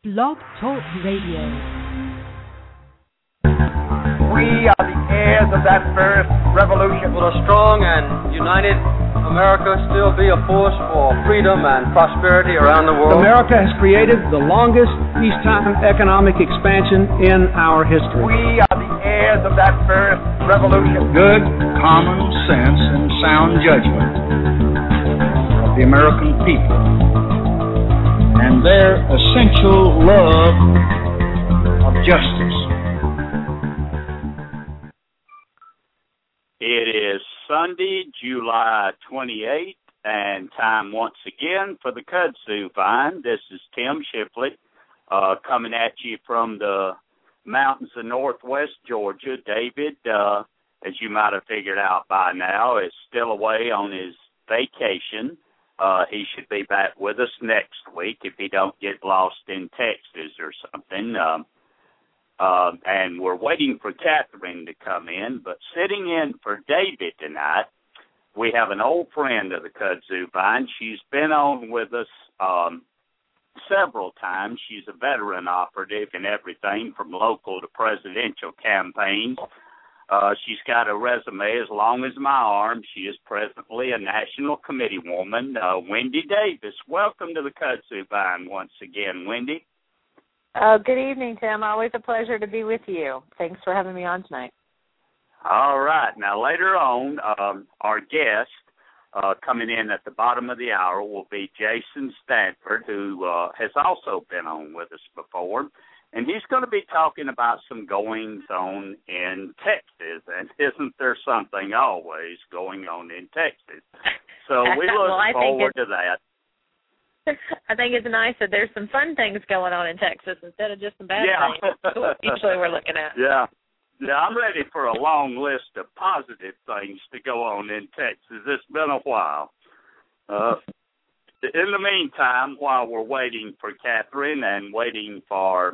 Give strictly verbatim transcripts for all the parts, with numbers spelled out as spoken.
Blog Talk Radio. We are the heirs of that first revolution. Will a strong and united America still be a force for freedom and prosperity around the world? America has created the longest peacetime economic expansion in our history. We are the heirs of that first revolution. Good common sense and sound judgment of the American people and their essential love of justice. It is Sunday, July twenty-eighth, and time once again for the Kudzu Vine. This is Tim Shipley uh, coming at you from the mountains of northwest Georgia. David, uh, as you might have figured out by now, is still away on his vacation. Uh, he should be back with us next week if he don't get lost in Texas or something. Um, uh, and we're waiting for Catherine to come in. But sitting in for David tonight, we have an old friend of the Kudzu Vine. She's been on with us um, several times. She's a veteran operative in everything from local to presidential campaigns. Uh, she's got a resume as long as my arm. She is presently a national committee woman, uh, Wendy Davis. Welcome to the Kudzu Vine once again, Wendy. Uh, good evening, Tim. Always a pleasure to be with you. Thanks for having me on tonight. All right. Now, later on, um, our guest uh, coming in at the bottom of the hour will be Jason Stanford, who uh, has also been on with us before. And he's going to be talking about some goings-on in Texas. And isn't there something always going on in Texas? So we look well, forward to that. I think it's nice that there's some fun things going on in Texas instead of just some bad yeah. things. That's what usually we're looking at. Yeah. Yeah, I'm ready for a long list of positive things to go on in Texas. It's been a while. Uh, in the meantime, while we're waiting for Catherine and waiting for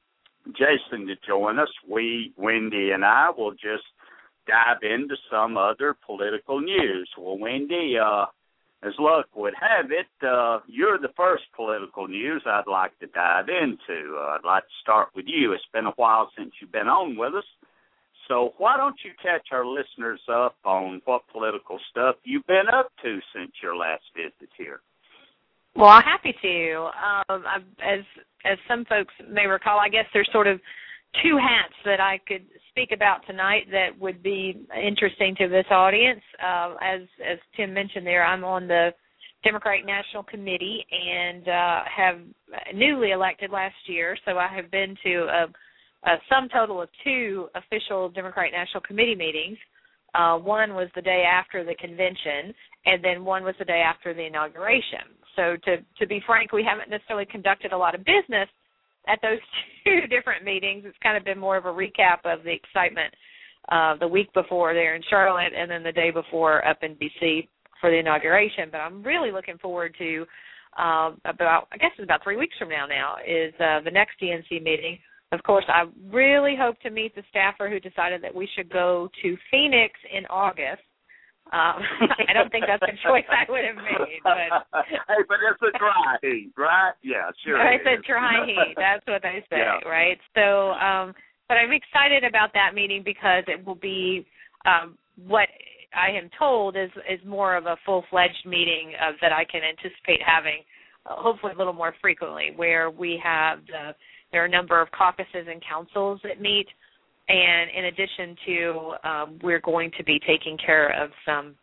Jason to join us, we, Wendy and I, will just dive into some other political news. Well, Wendy, uh, as luck would have it, uh, you're the first political news I'd like to dive into. Uh, I'd like to start with you. It's been a while since you've been on with us. So why don't you catch our listeners up on what political stuff you've been up to since your last visit here? Well, I'm happy to. Um, I, as as some folks may recall, I guess there's sort of two hats that I could speak about tonight that would be interesting to this audience. Uh, as as Tim mentioned there, I'm on the Democratic National Committee and uh, have newly elected last year, so I have been to a, a sum total of two official Democratic National Committee meetings. Uh, one was the day after the convention, and then one was the day after the inauguration. So to, to be frank, we haven't necessarily conducted a lot of business at those two different meetings. It's kind of been more of a recap of the excitement uh, the week before there in Charlotte and then the day before up in D C for the inauguration. But I'm really looking forward to uh, about, I guess it's about three weeks from now now, is uh, the next D N C meeting. Of course, I really hope to meet the staffer who decided that we should go to Phoenix in August. Um, I don't think that's a choice I would have made. But hey, but it's a dry heat, right? Yeah, sure. It's a dry heat. That's what they say, yeah. right? So, um, but I'm excited about that meeting because it will be um, what I am told is, is more of a full-fledged meeting uh, that I can anticipate having, uh, hopefully a little more frequently, where we have the, there are a number of caucuses and councils that meet. And in addition to, um, we're going to be taking care of some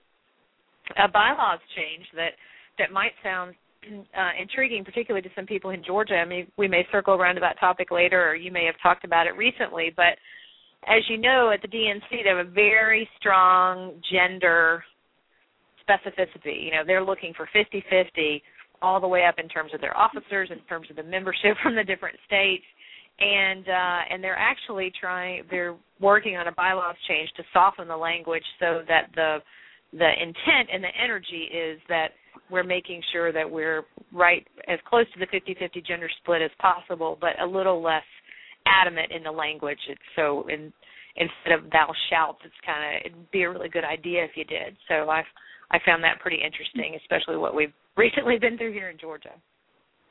uh, bylaws change that, that might sound uh, intriguing, particularly to some people in Georgia. I mean, we may circle around to that topic later, or you may have talked about it recently. But as you know, at the D N C, they have a very strong gender specificity. You know, they're looking for fifty-fifty all the way up in terms of their officers, in terms of the membership from the different states. And uh, and they're actually trying, they're working on a bylaws change to soften the language so that the the intent and the energy is that we're making sure that we're right as close to the fifty-fifty gender split as possible, but a little less adamant in the language. It's so in, instead of thou shalt, it's kind of, it'd be a really good idea if you did. So I I found that pretty interesting, especially what we've recently been through here in Georgia.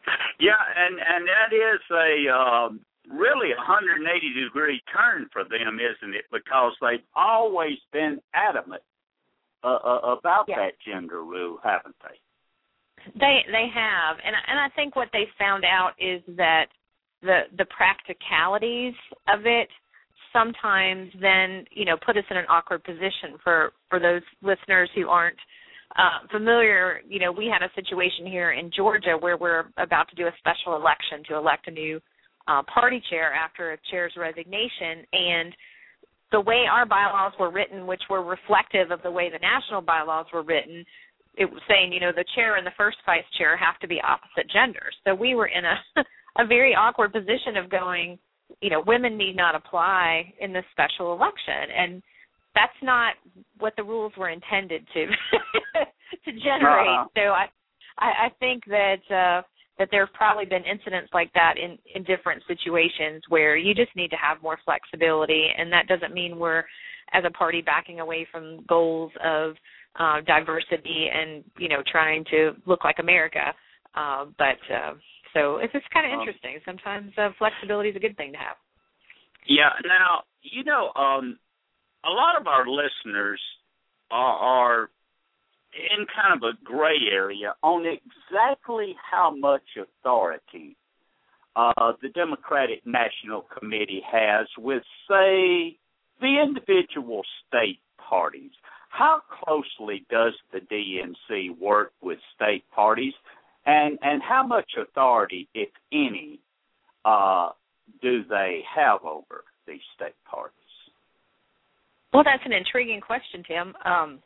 Yeah, and, and that is a uh, really a one hundred eighty degree turn for them, isn't it? Because they've always been adamant uh, uh, about yeah. that gender rule, haven't they? They they have, and and I think what they found out is that the the practicalities of it sometimes then you know put us in an awkward position. For for those listeners who aren't uh, familiar, you know, we had a situation here in Georgia where we're about to do a special election to elect a new uh, party chair after a chair's resignation, and the way our bylaws were written, which were reflective of the way the national bylaws were written, it was saying, you know, the chair and the first vice chair have to be opposite genders. So we were in a, a very awkward position of going, you know, women need not apply in this special election. And that's not what the rules were intended to to generate. Uh-huh. So I, I, I think that uh, that there have probably been incidents like that in, in different situations where you just need to have more flexibility. And that doesn't mean we're, as a party, backing away from goals of Uh, diversity and, you know, trying to look like America. Uh, but uh, so it's just kind of interesting. Sometimes uh, flexibility is a good thing to have. Yeah. Now, you know, um, a lot of our listeners are, are in kind of a gray area on exactly how much authority uh, the Democratic National Committee has with, say, the individual state parties. How closely does the D N C work with state parties, and, and how much authority, if any, uh, do they have over these state parties? Well, that's an intriguing question, Tim. Um,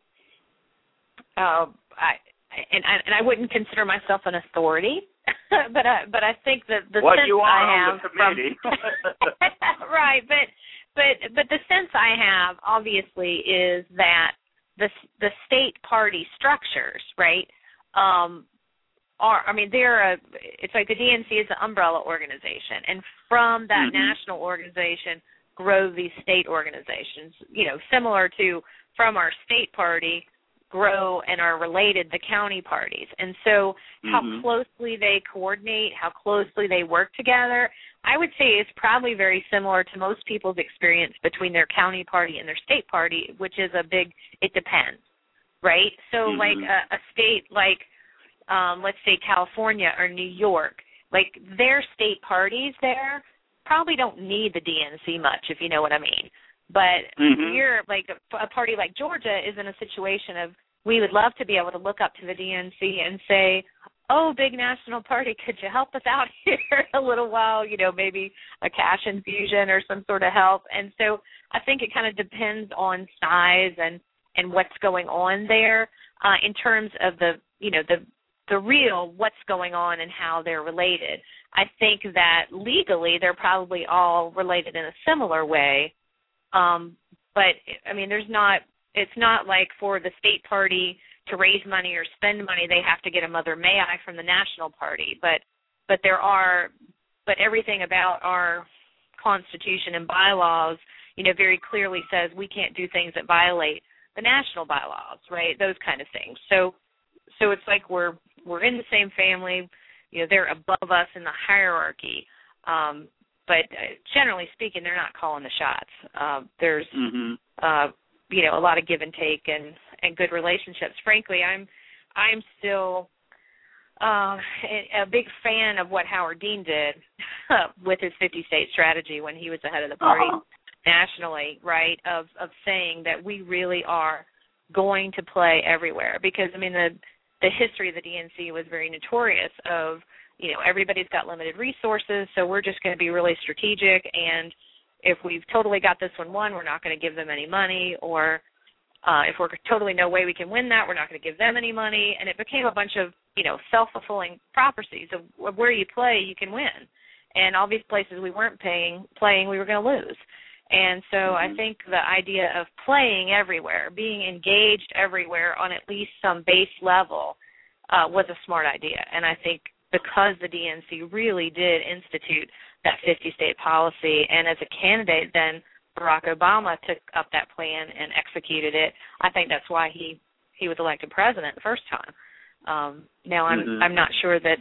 uh, I and, I and I wouldn't consider myself an authority, but I, but I think that the well, sense you are I have on the committee. from right, but. But but the sense I have, obviously, is that the the state party structures, right, um, are, I mean, they're a, it's like the D N C is an umbrella organization, and from that mm-hmm. national organization grow these state organizations, you know, similar to from our state party grow and are related the county parties. And so mm-hmm. how closely they coordinate, how closely they work together, I would say it's probably very similar to most people's experience between their county party and their state party, which is a big, it depends, right? So mm-hmm. like a, a state like, um, let's say California or New York, like their state parties there probably don't need the D N C much, if you know what I mean. But mm-hmm. you're like a, a party like Georgia is in a situation of we would love to be able to look up to the D N C and say, oh, big national party, could you help us out here a little while, you know, maybe a cash infusion or some sort of help. And so I think it kind of depends on size and, and what's going on there uh, in terms of the, you know, the the real what's going on and how they're related. I think that legally they're probably all related in a similar way. Um, but, I mean, there's not, it's not like for the state party to raise money or spend money, they have to get a mother may I from the national party. But, but there are, but everything about our Constitution and bylaws, you know, very clearly says we can't do things that violate the national bylaws, right? Those kind of things. So, so it's like we're, we're in the same family, you know, they're above us in the hierarchy. Um, but generally speaking, they're not calling the shots. Uh, there's, mm-hmm. uh, you know, a lot of give and take and, and good relationships. Frankly, I'm I'm still uh, a big fan of what Howard Dean did with his fifty-state strategy when he was the head of the party uh-huh. nationally, right, of, of saying that we really are going to play everywhere. Because, I mean, the, the history of the D N C was very notorious of, you know, everybody's got limited resources, so we're just going to be really strategic, and if we've totally got this one won, we're not going to give them any money, or uh, if we're totally no way we can win that, we're not going to give them any money, and it became a bunch of, you know, self-fulfilling prophecies of, of where you play, you can win, and all these places we weren't paying, playing, we were going to lose. And so mm-hmm. I think the idea of playing everywhere, being engaged everywhere on at least some base level uh, was a smart idea, and I think because the D N C really did institute that fifty-state policy, and as a candidate, then Barack Obama took up that plan and executed it. I think that's why he, he was elected president the first time. Um, now, I'm mm-hmm. I'm not sure that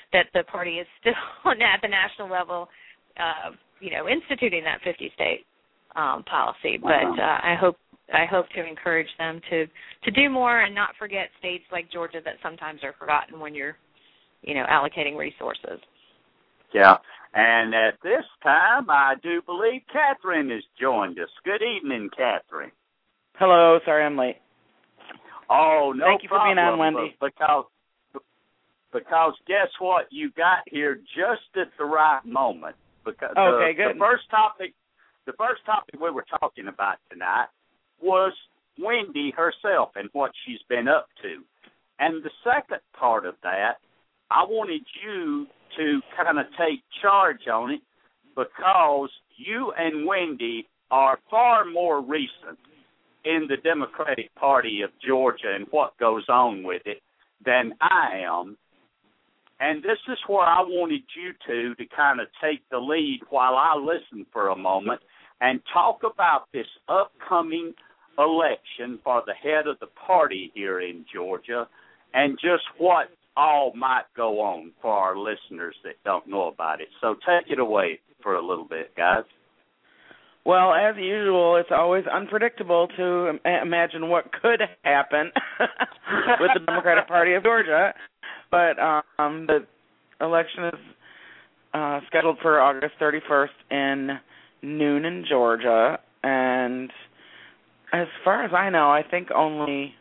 that the party is still at the national level, uh, you know, instituting that fifty-state um, policy. But uh, I hope I hope to encourage them to, to do more and not forget states like Georgia that sometimes are forgotten when you're, you know, allocating resources. Yeah, and at this time, I do believe Catherine has joined us. Good evening, Catherine. Hello, sorry I'm late. Oh, no Thank you for problem, being on, Wendy. Because, because guess what? You got here just at the right moment. Because okay, the, good. The first topic, the first topic we were talking about tonight was Wendy herself and what she's been up to. And the second part of that, I wanted you to kind of take charge on it because you and Wendy are far more recent in the Democratic Party of Georgia and what goes on with it than I am. And this is where I wanted you two to kind of take the lead while I listen for a moment and talk about this upcoming election for the head of the party here in Georgia and just what all might go on for our listeners that don't know about it. So take it away for a little bit, guys. Well, as usual, it's always unpredictable to imagine what could happen with the Democratic Party of Georgia. But um, the election is uh, scheduled for August thirty-first in Noonan, Georgia. And as far as I know, I think only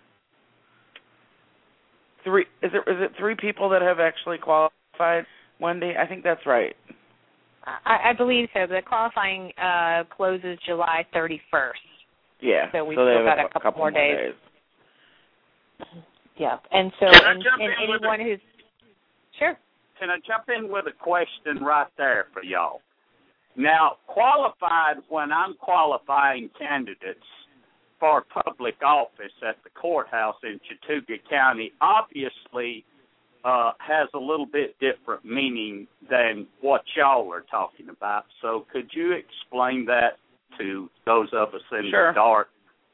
three is it is it three people that have actually qualified, Wendy? I think that's right. I, I believe so. The qualifying uh, closes July thirty-first. Yeah. So we've so still got a a couple, couple more days. days. Yeah. And so, Can I and, jump and in with anyone a, who's sure. Can I jump in with a question right there for y'all? Now, qualified, when I'm qualifying candidates for public office at the courthouse in Chattooga County, obviously uh, has a little bit different meaning than what y'all are talking about. So could you explain that to those of us in Sure. the dark?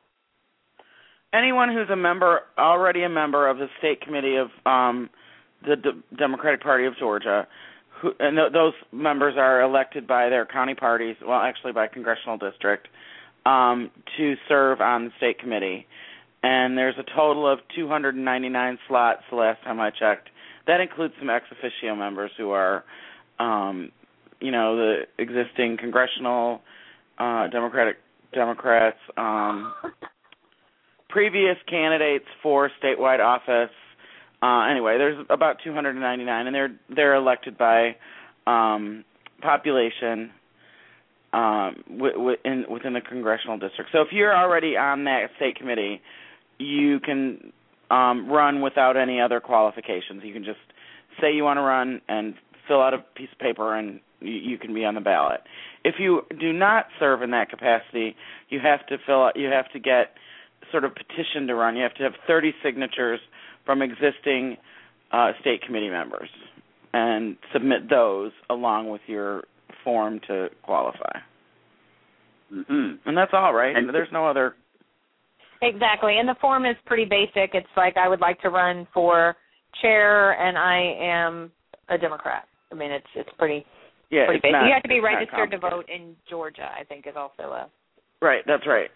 Anyone who's a member, already a member of the state committee of um, the D- Democratic Party of Georgia, who, and th- those members are elected by their county parties, well, actually by congressional district, um, to serve on the state committee. And there's a total of two hundred ninety-nine slots the last time I checked. That includes some ex officio members who are, um, you know, the existing congressional uh, Democratic Democrats, um, previous candidates for statewide office. Uh, anyway, there's about two hundred ninety-nine, and they're they're elected by um, population um, w- w- in, within the congressional district. So if you're already on that state committee, you can um, run without any other qualifications. You can just say you want to run and fill out a piece of paper, and you, you can be on the ballot. If you do not serve in that capacity, you have to fill out. You have to get sort of petition to run. You have to have thirty signatures from existing uh, state committee members and submit those along with your form to qualify. Mm-hmm. And that's all, right? And there's no other. Exactly, and the form is pretty basic. It's like I would like to run for chair, and I am a Democrat. I mean, it's it's pretty yeah, pretty it's basic. not, You have to be it's not registered to vote complicated. in Georgia, I think, is also a Right, that's right.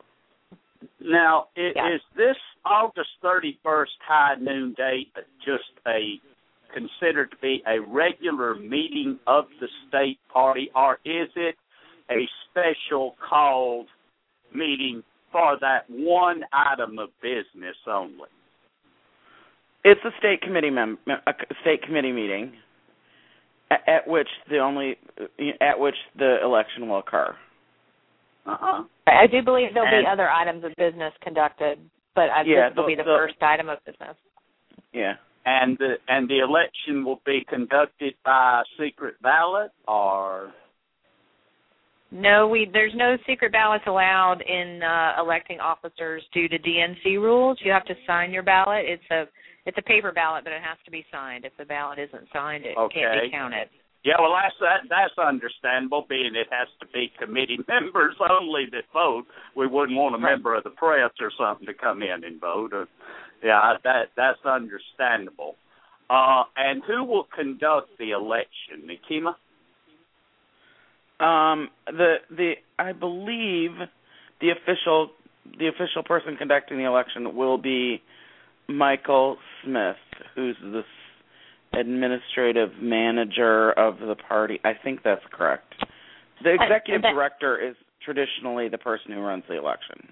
Now, is, Yeah. is this August thirty-first high noon date just a considered to be a regular meeting of the state party, or is it a special called meeting for that one item of business only? It's a state committee mem- a state committee meeting at, at which the only at which the election will occur. Uh-huh. I do believe there'll And- be other items of business conducted, but uh, Yeah, this will the- be the, the- first item of business. Yeah. And the and the election will be conducted by secret ballot, or No, we there's no secret ballots allowed in uh, electing officers due to D N C rules. You have to sign your ballot. It's a it's a paper ballot, but it has to be signed. If the ballot isn't signed, it Okay. can't be counted. yeah, well that's that, that's understandable, being it has to be committee members only that vote. We wouldn't want a Right. member of the press or something to come in and vote. Or, yeah, that that's understandable. Uh, and who will conduct the election, Nekima? Um, the the I believe the official the official person conducting the election will be Michael Smith, who's the administrative manager of the party. I think that's correct. The executive that, director is traditionally the person who runs the election.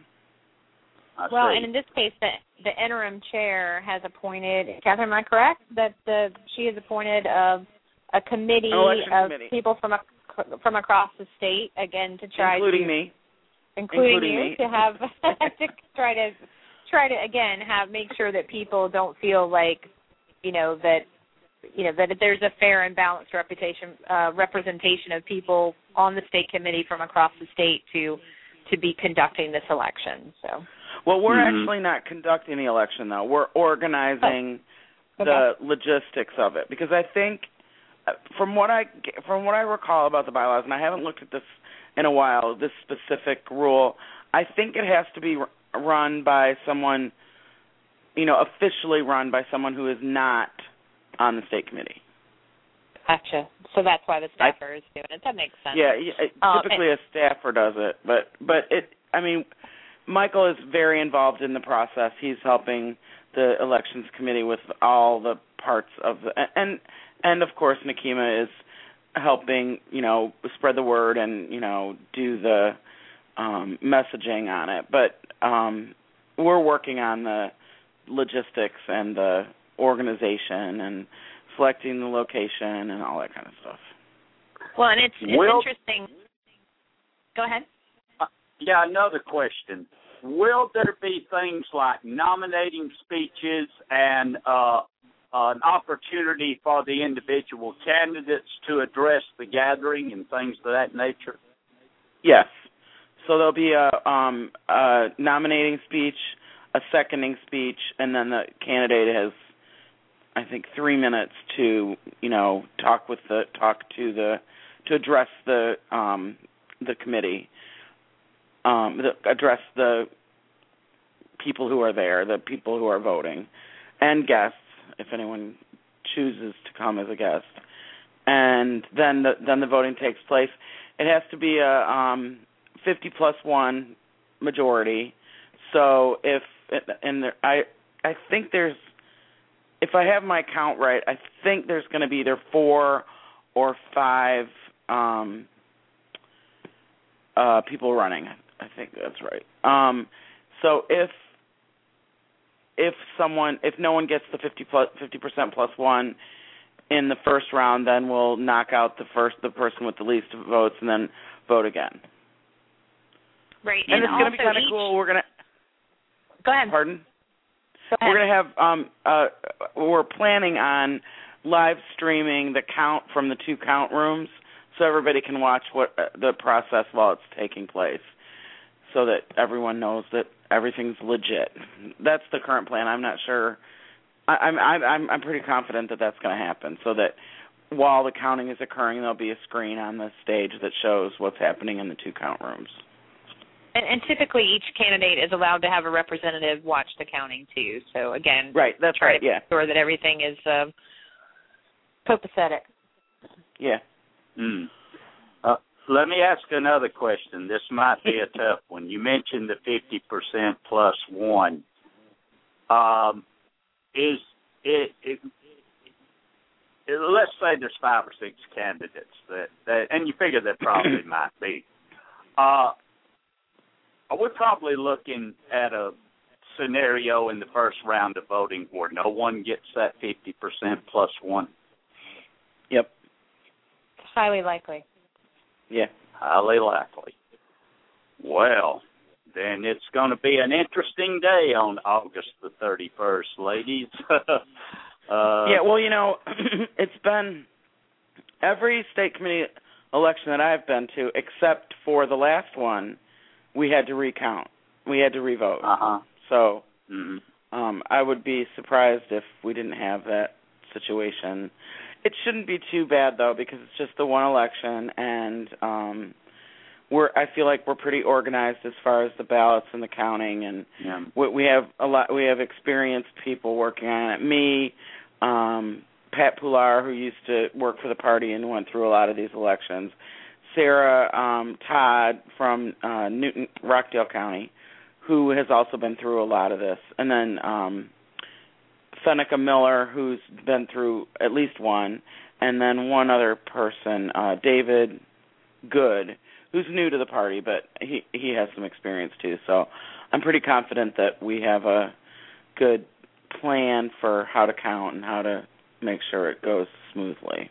I well, see. and in this case, the, the interim chair has appointed, Catherine, am I correct, that the, she has appointed a, a committee of committee. people from a, from across the state, again, to try including to... me. Including, including you, me. to have, to try to, try to, again, have, make sure that people don't feel like, you know, that, you know, that there's a fair and balanced reputation, uh, representation of people on the state committee from across the state to, to be conducting this election, so... Well, we're mm-hmm. actually not conducting the election, though. We're organizing oh. okay. the logistics of it, because I think, from what I from what I recall about the bylaws, and I haven't looked at this in a while, this specific rule, I think it has to be run by someone, you know, officially run by someone who is not on the state committee. Gotcha. So that's why the staffer I, is doing it. That makes sense. Yeah, yeah typically um, a staffer does it, but but it. I mean. Michael is very involved in the process. He's helping the elections committee with all the parts of the and and of course Nekima is helping, you know, spread the word and, you know, do the um, messaging on it. But um, we're working on the logistics and the organization and selecting the location and all that kind of stuff. Well, and it's, it's Will, interesting. Go ahead. Yeah, another question. Will there be things like nominating speeches and uh, an opportunity for the individual candidates to address the gathering and things of that nature? Yes. So there'll be a, um, a nominating speech, a seconding speech, and then the candidate has, I think, three minutes to, you know, talk with the talk to the to address the um, the committee. Um, the, address the people who are there, the people who are voting, and guests, if anyone chooses to come as a guest. And then the, then the voting takes place. It has to be a um, fifty plus one majority. So if and there, I I think there's, if I have my count right, I think there's going to be either four or five um, uh, people running. I think that's right. Um, so if if someone, if no one gets the fifty plus fifty percent plus one in the first round, then we'll knock out the first the person with the least votes and then vote again. Right, and, and it's going to be kind of each... cool. We're going to go ahead. Pardon. Go ahead. We're going to have um uh we're planning on live streaming the count from the two count rooms, so everybody can watch what uh, the process while it's taking place, so that everyone knows that everything's legit. That's the current plan. I'm not sure. I, I'm I'm I'm pretty confident that that's going to happen. So that while the counting is occurring, there'll be a screen on the stage that shows what's happening in the two count rooms. And, and typically, each candidate is allowed to have a representative watch the counting too. So again, right. That's try right. to Yeah. make sure that everything is uh, copacetic. Yeah. Mm. Uh, let me ask another question. This might be a tough one. You mentioned the fifty percent plus one. Um, is it, it, it? Let's say there's five or six candidates that, that and you figure there probably might be. Uh, we're probably looking at a scenario in the first round of voting where no one gets that fifty percent plus one. Yep. Highly likely. Yeah. Highly likely. Well, then it's going to be an interesting day on August the thirty-first, ladies. uh, yeah, well, you know, it's been every state committee election that I've been to, except for the last one, we had to recount. We had to revote. Uh-huh. So mm-hmm. um, I would be surprised if we didn't have that situation. It shouldn't be too bad, though, because it's just the one election, and um, we're. I feel like we're pretty organized as far as the ballots and the counting, and yeah. we, we have a lot. We have experienced people working on it. Me, um, Pat Poular, who used to work for the party and went through a lot of these elections, Sarah um, Todd from uh, Newton, Rockdale County, who has also been through a lot of this, and then um, Seneca Miller, who's been through at least one, and then one other person, uh, David Good, who's new to the party, but he he has some experience too. So I'm pretty confident that we have a good plan for how to count and how to make sure it goes smoothly.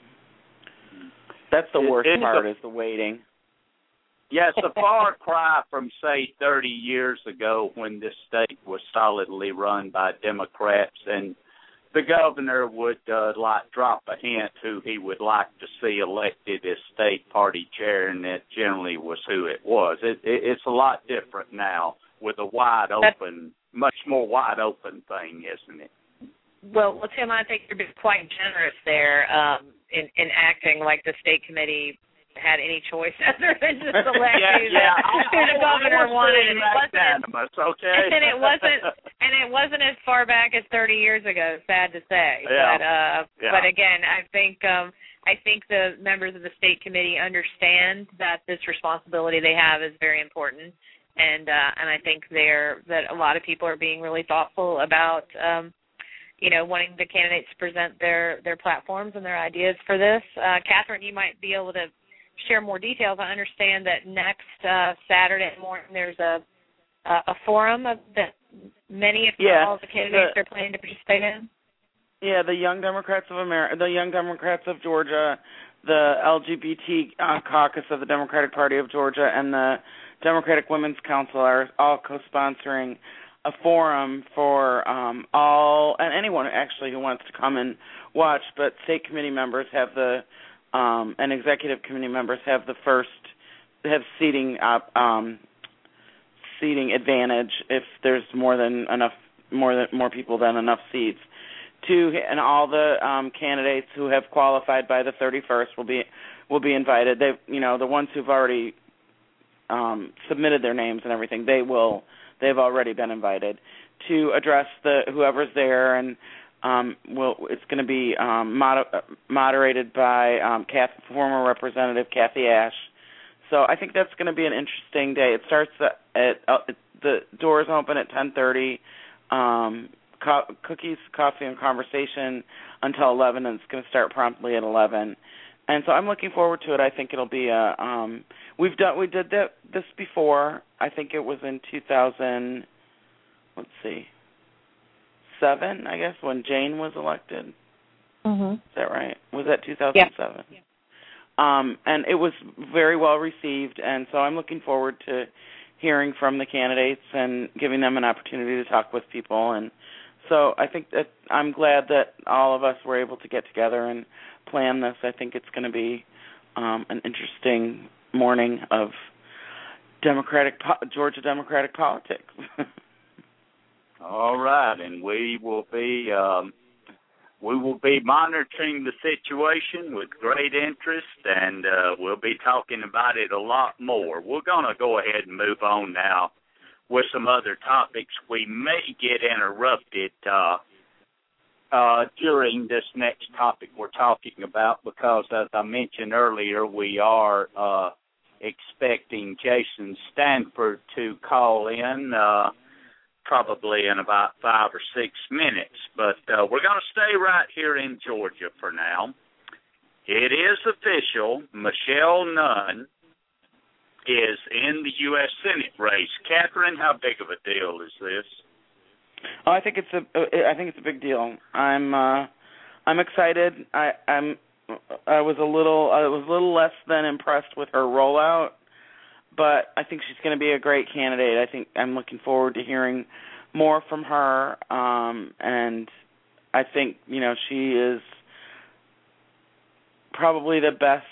That's the worst it, part, a, is the waiting. Yes, a far cry from, say, thirty years ago when this state was solidly run by Democrats, and the governor would uh, like drop a hint who he would like to see elected as state party chair, and that generally was who it was. It, it, it's a lot different now with a wide open, much more wide open thing, isn't it? Well, well, Tim, I think you're being quite generous there um, in, in acting like the state committee had any choice other than just elect yeah, who, yeah. the, who the governor wanted. And it wasn't, animus, okay? and it wasn't, and it wasn't as far back as thirty years ago. Sad to say, yeah. but uh, yeah. but again, I think um, I think the members of the state committee understand that this responsibility they have is very important, and uh, and I think they're that a lot of people are being really thoughtful about. Um, you know, wanting the candidates to present their, their platforms and their ideas for this. Uh, Catherine, you might be able to share more details. I understand that next uh, Saturday morning there's a a, a forum of that many, if yeah, not all, the candidates the, are planning to participate in. Yeah, the Young Democrats of America, the Young Democrats of Georgia, the L G B T uh, caucus of the Democratic Party of Georgia, and the Democratic Women's Council are all co-sponsoring a forum for um, all and anyone actually who wants to come and watch. But state committee members have the um, and executive committee members have the first have seating uh, um, seating advantage if there's more than enough more than more people than enough seats. To and all the um, candidates who have qualified by the thirty-first will be will be invited. They you know the ones who've already um, submitted their names and everything, they will. They've already been invited to address the whoever's there, and um, will it's going to be um, mod- moderated by um, Kath, former Representative Kathy Ash. So I think that's going to be an interesting day. It starts at, at uh, the doors open at ten thirty. Um, co- cookies, coffee, and conversation until eleven, and it's going to start promptly at eleven. And so I'm looking forward to it. I think it'll be a. Um, we've done we did that this before. I think it was in two thousand. Let's see, seven. I guess when Jane was elected. Mm-hmm. Is that right? Was that two thousand seven? Yeah. Um, and it was very well received. And so I'm looking forward to hearing from the candidates and giving them an opportunity to talk with people. And so I think that I'm glad that all of us were able to get together and plan this. I think it's going to be um, an interesting morning of Democratic Georgia Democratic politics. All right, and we will be um, we will be monitoring the situation with great interest, and uh, we'll be talking about it a lot more. We're going to go ahead and move on now with some other topics. We may get interrupted uh, uh, during this next topic we're talking about because, as I mentioned earlier, we are uh, expecting Jason Stanford to call in uh, probably in about five or six minutes. But uh, we're going to stay right here in Georgia for now. It is official. Michelle Nunn is in the U S Senate race. Catherine, how big of a deal is this? Oh, I think it's a. I think it's a big deal. I'm. Uh, I'm excited. I, I'm. I was a little. I was a little less than impressed with her rollout, but I think she's going to be a great candidate. I think I'm looking forward to hearing more from her. Um, and I think you know she is probably the best.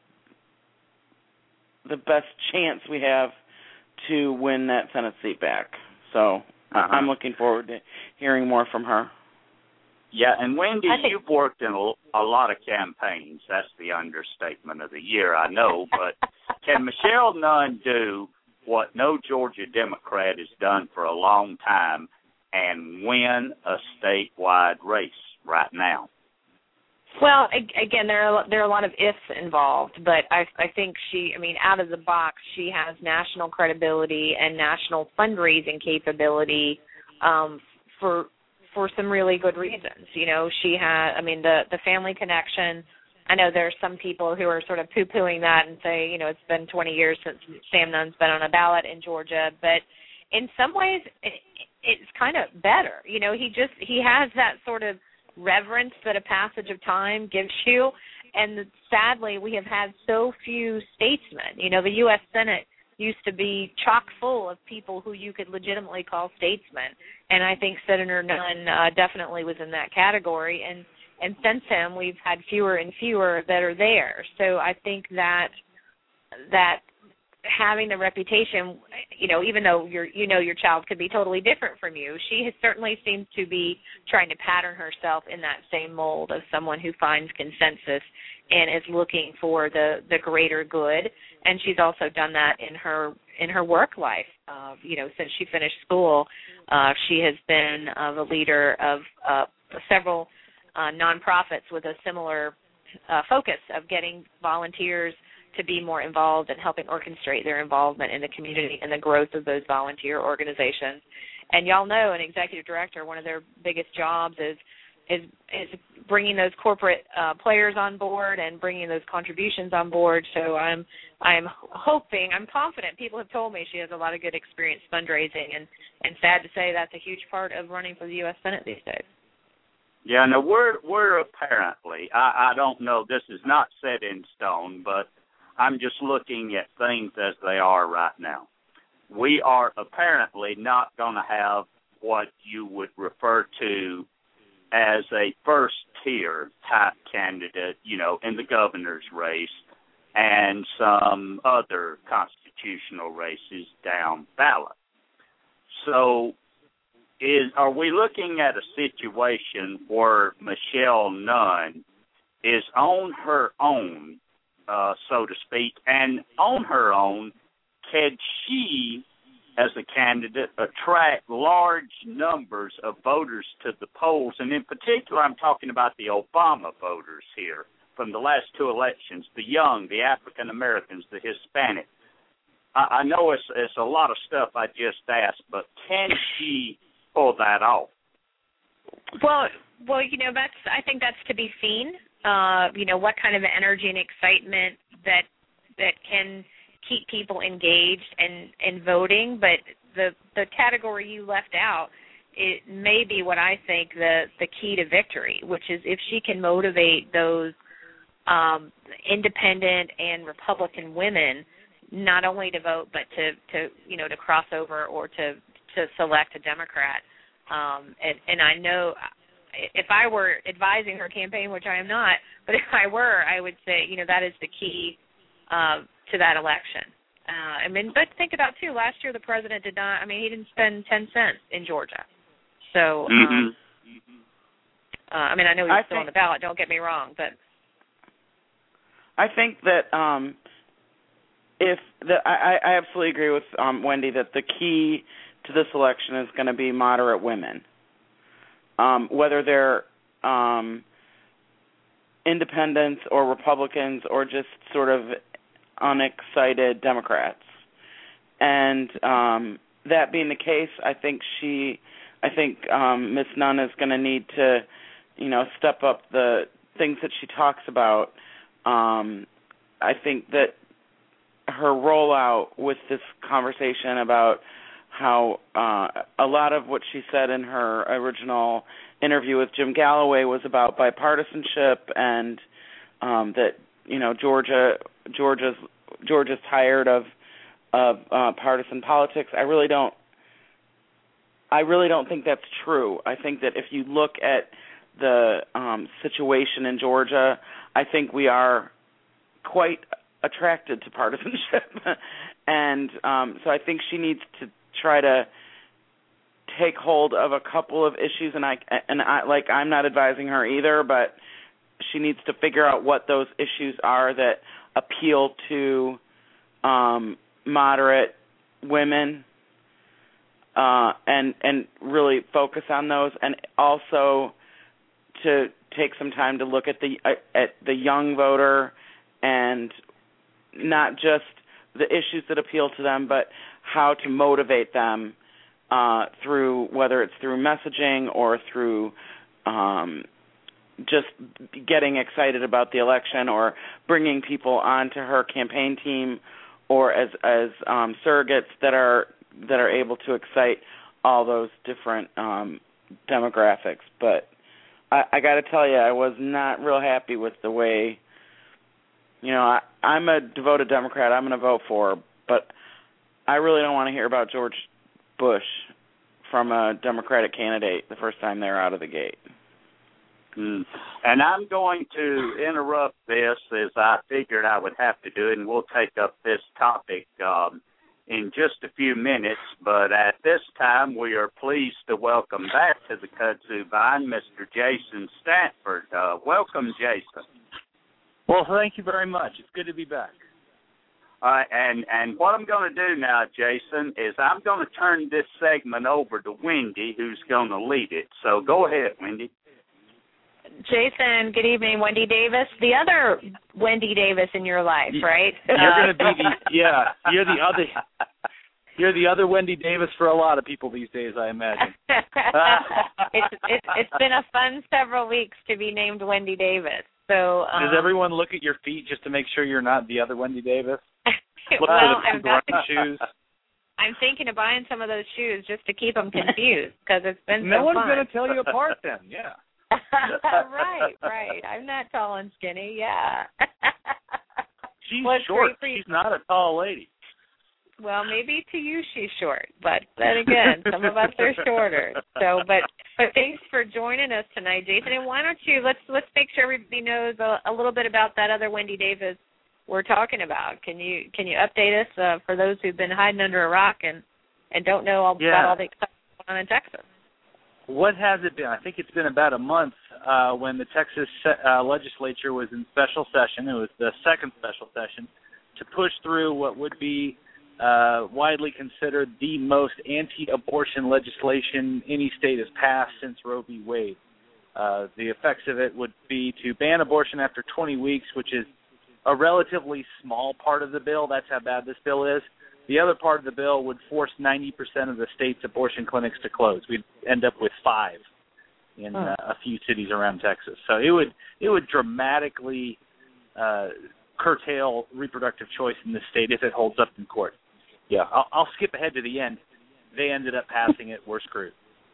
the best chance we have to win that Senate seat back. So uh-huh. I'm looking forward to hearing more from her. Yeah, and Wendy, you've worked in a, a lot of campaigns. That's the understatement of the year, I know. But can Michelle Nunn do what no Georgia Democrat has done for a long time and win a statewide race? right now? Well, again, there are there are a lot of ifs involved, but I I think she, I mean, out of the box, she has national credibility and national fundraising capability um, for for some really good reasons. You know, she had, I mean, the the family connection. I know there are some people who are sort of poo-pooing that and say, you know, it's been twenty years since Sam Nunn's been on a ballot in Georgia, but in some ways, it, it's kind of better. You know, he just he has that sort of reverence that a passage of time gives you, and sadly we have had so few statesmen. You know, the U S Senate used to be chock full of people who you could legitimately call statesmen, and I think Senator Nunn uh, definitely was in that category, and and since him we've had fewer and fewer that are there. So I think that that having the reputation, you know, even though you're, you know, your child could be totally different from you, she has certainly seems to be trying to pattern herself in that same mold of someone who finds consensus and is looking for the, the greater good. And she's also done that in her in her work life. Uh, you know, since she finished school, uh, she has been uh, the leader of uh, several uh, nonprofits with a similar uh, focus of getting volunteers to be more involved and helping orchestrate their involvement in the community and the growth of those volunteer organizations. And y'all know, an executive director, one of their biggest jobs is is, is bringing those corporate uh, players on board and bringing those contributions on board. So I'm I'm hoping, I'm confident. People have told me she has a lot of good experience fundraising, and, and sad to say that's a huge part of running for the U S Senate these days. Yeah, no, we're we're apparently, I, I don't know, this is not set in stone, but I'm just looking at things as they are right now. We are apparently not going to have what you would refer to as a first-tier type candidate, you know, in the governor's race and some other constitutional races down ballot. So is are we looking at a situation where Michelle Nunn is on her own, Uh, so to speak, and on her own, can she, as a candidate, attract large numbers of voters to the polls? And in particular, I'm talking about the Obama voters here from the last two elections, the young, the African Americans, the Hispanic. I, I know it's, it's a lot of stuff I just asked, but can she pull that off? Well, well, you know, that's I think that's to be seen. Uh, you know, what kind of energy and excitement that that can keep people engaged and, and voting. But the the category you left out, it may be what I think the, the key to victory, which is if she can motivate those um, independent and Republican women not only to vote but to, to you know to cross over or to, to select a Democrat. Um, and, and I know if I were advising her campaign, which I am not, but if I were, I would say, you know, that is the key uh, to that election. Uh, I mean, but think about, too, last year the president did not, I mean, he didn't spend ten cents in Georgia. So, um, mm-hmm. uh, I mean, I know he was I still think, on the ballot, don't get me wrong, but. I think that um, if, the, I, I absolutely agree with um, Wendy that the key to this election is going to be moderate women. Um, whether they're um, independents or Republicans or just sort of unexcited Democrats. And um, that being the case, I think she, I think um, Miz Nunn is going to need to, you know, step up the things that she talks about. Um, I think that her rollout with this conversation about how uh, a lot of what she said in her original interview with Jim Galloway was about bipartisanship and um, that you know Georgia Georgia's Georgia's tired of of uh, partisan politics. I really don't. I really don't think that's true. I think that if you look at the um, situation in Georgia, I think we are quite attracted to partisanship, and um, so I think she needs to try to take hold of a couple of issues, and I and I like I'm not advising her either, but she needs to figure out what those issues are that appeal to um, moderate women, uh, and and really focus on those, and also to take some time to look at the uh, at the young voter and not just the issues that appeal to them, but how to motivate them uh, through whether it's through messaging or through um, just getting excited about the election or bringing people onto her campaign team or as as um, surrogates that are that are able to excite all those different um, demographics. But I, I got to tell you, I was not real happy with the way. You know, I, I'm a devoted Democrat. I'm going to vote for her, but I really don't want to hear about George Bush from a Democratic candidate the first time they're out of the gate. Mm. And I'm going to interrupt this as I figured I would have to do it, and we'll take up this topic um, in just a few minutes. But at this time, we are pleased to welcome back to the Kudzu Vine Mister Jason Stanford. Uh, welcome, Jason. Well, thank you very much. It's good to be back. Uh, and, and what I'm going to do now, Jason, is I'm going to turn this segment over to Wendy, who's going to lead it. So go ahead, Wendy. Jason, good evening. Wendy Davis, the other Wendy Davis in your life, right? You're uh, going to be the yeah. You're the other. You're the other Wendy Davis for a lot of people these days, I imagine. it's, it's it's been a fun several weeks to be named Wendy Davis. So um, does everyone look at your feet just to make sure you're not the other Wendy Davis? Look well, for the I'm about to, shoes. I'm thinking of buying some of those shoes just to keep them confused because it's been no so one's fun. going to tell you apart then. Yeah. right, right. I'm not tall and skinny. Yeah. She's well, short. She's not a tall lady. Well, maybe to you she's short, but then again, some of us are shorter. So, but but thanks for joining us tonight, Jason. And why don't you let's let's make sure everybody knows a, a little bit about that other Wendy Davis we're talking about. Can you can you update us uh, for those who've been hiding under a rock and, and don't know all, yeah. about all the excitement going on in Texas? What has it been? I think it's been about a month uh, when the Texas uh, legislature was in special session. It was the second special session to push through what would be uh, widely considered the most anti-abortion legislation any state has passed since Roe v. Wade. Uh, the effects of it would be to ban abortion after twenty weeks, which is a relatively small part of the bill. That's how bad this bill is. The other part of the bill would force ninety percent of the state's abortion clinics to close. We'd end up with five in uh, a few cities around Texas. So it would it would dramatically uh, curtail reproductive choice in the state if it holds up in court. Yeah, I'll, I'll skip ahead to the end. They ended up passing it. We're screwed.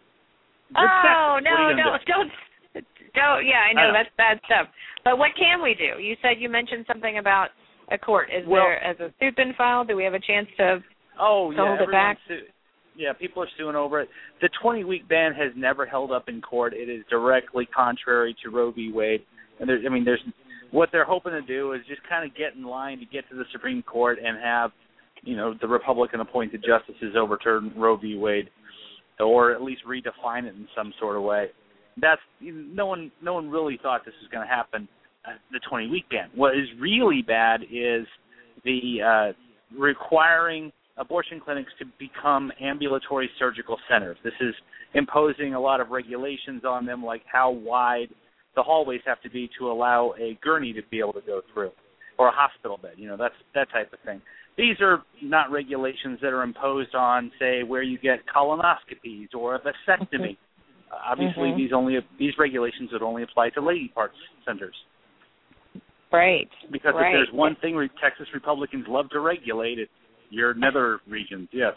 Oh no, no, do? don't, don't. Yeah, I know, I know that's bad stuff. But what can we do? You said you mentioned something about a court. Is well, there has a suit been filed? Do we have a chance to, oh, to yeah, hold it back? Su- yeah, people are suing over it. The twenty-week ban has never held up in court. It is directly contrary to Roe v. Wade. And there's, I mean, there's what they're hoping to do is just kind of get in line to get to the Supreme Court and have, you know, the Republican-appointed justices overturn Roe v. Wade, or at least redefine it in some sort of way. That's no one. No one really thought this was going to happen. Uh, the twenty-week ban. What is really bad is the uh, requiring abortion clinics to become ambulatory surgical centers. This is imposing a lot of regulations on them, like how wide the hallways have to be to allow a gurney to be able to go through, or a hospital bed. You know, that's that type of thing. These are not regulations that are imposed on, say, where you get colonoscopies or a vasectomy. Uh, obviously, mm-hmm. these only these regulations would only apply to lady parts centers. Right. Because right. if there's one thing where Texas Republicans love to regulate, it's your nether regions. Yes.